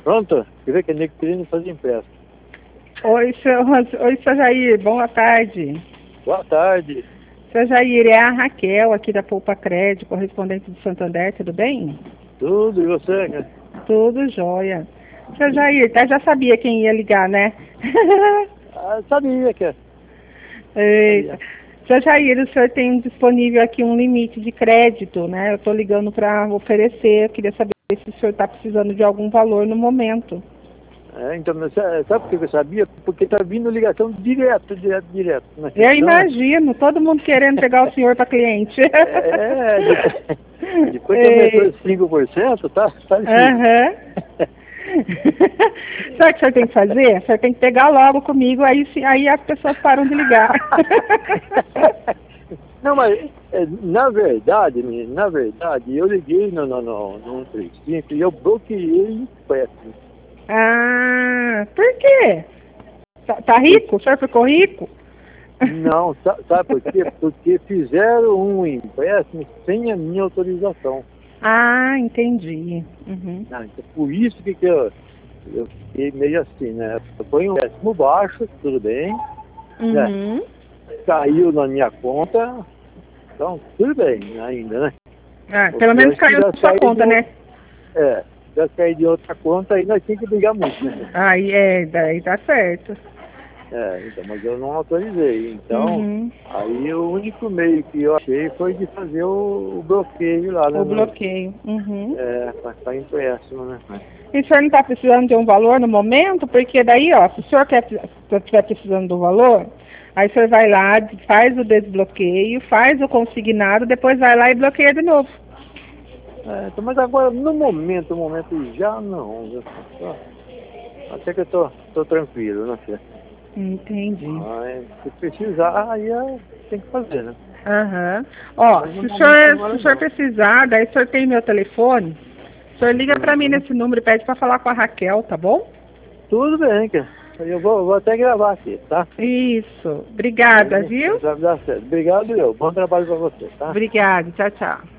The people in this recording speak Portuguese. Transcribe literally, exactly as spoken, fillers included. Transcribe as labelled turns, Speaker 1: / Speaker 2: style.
Speaker 1: Pronto? Quer ver que é nego querendo fazer empréstimo.
Speaker 2: Oi, seu, oi, seu Jair, boa tarde.
Speaker 1: Boa tarde.
Speaker 2: Seu Jair, é a Raquel aqui da Poupa Crédito, correspondente do Santander, tudo bem?
Speaker 1: Tudo, e você, cara?
Speaker 2: Tudo jóia. Seu Jair, tá, já sabia quem ia ligar, né?
Speaker 1: Ah, sabia que é.
Speaker 2: Eita. Seu Jair, o senhor tem disponível aqui um limite de crédito, né? Eu estou ligando para oferecer, eu queria saber se o senhor está precisando de algum valor no momento.
Speaker 1: É, então, mas sabe por que eu sabia? Porque tá vindo ligação direto, direto, direto. Né?
Speaker 2: Eu imagino, todo mundo querendo pegar o senhor para cliente.
Speaker 1: É, depois, depois que aumentou cinco por cento, tá? Tá
Speaker 2: Aham. Sabe o que o senhor tem que fazer? O senhor tem que pegar logo comigo, aí, aí as pessoas param de ligar.
Speaker 1: Não, mas na verdade, menino, na verdade, eu liguei no, no, no, no cento e trinta e cinco e eu bloqueei o empréstimo.
Speaker 2: Ah, por quê? Tá, tá rico? O senhor ficou rico?
Speaker 1: Não, sabe por quê? Porque fizeram um empréstimo sem a minha autorização.
Speaker 2: Ah, entendi. Uhum.
Speaker 1: Ah, então, por isso que, que eu, eu fiquei meio assim, né? Foi um empréstimo baixo, tudo bem,
Speaker 2: Uhum.
Speaker 1: né? Caiu na minha conta, então tudo bem ainda, né?
Speaker 2: Ah, pelo menos caiu na sua conta,
Speaker 1: de,
Speaker 2: né?
Speaker 1: É, se eu cair de outra conta, aí nós temos que brigar muito, né?
Speaker 2: Aí é, daí tá certo.
Speaker 1: É, então, mas eu não autorizei. Então,
Speaker 2: Uhum.
Speaker 1: aí o único meio que eu achei foi de fazer o, o bloqueio lá, né?
Speaker 2: O bloqueio. Uhum.
Speaker 1: É, para empréstimo, né?
Speaker 2: E o senhor não está precisando de um valor no momento? Porque daí, ó, se o senhor quer, se estiver precisando do valor, aí o senhor vai lá, faz o desbloqueio, faz o consignado, depois vai lá e bloqueia de novo.
Speaker 1: É, então, mas agora, no momento, no momento já não. Já, só, até que eu tô, tô tranquilo, né, filha?
Speaker 2: Entendi.
Speaker 1: Mas se precisar, aí é, tem que fazer, né?
Speaker 2: Aham. Ó, se o senhor, se o senhor precisar, daí o senhor tem meu telefone, o senhor liga pra mim nesse número e pede pra falar com a Raquel, tá bom?
Speaker 1: Tudo bem, cara. Eu vou, vou até gravar aqui, tá?
Speaker 2: Isso. Obrigada,
Speaker 1: Aí,
Speaker 2: viu?
Speaker 1: vai dar certo. Obrigado, eu. Bom trabalho pra você, tá?
Speaker 2: Obrigada. Tchau, tchau.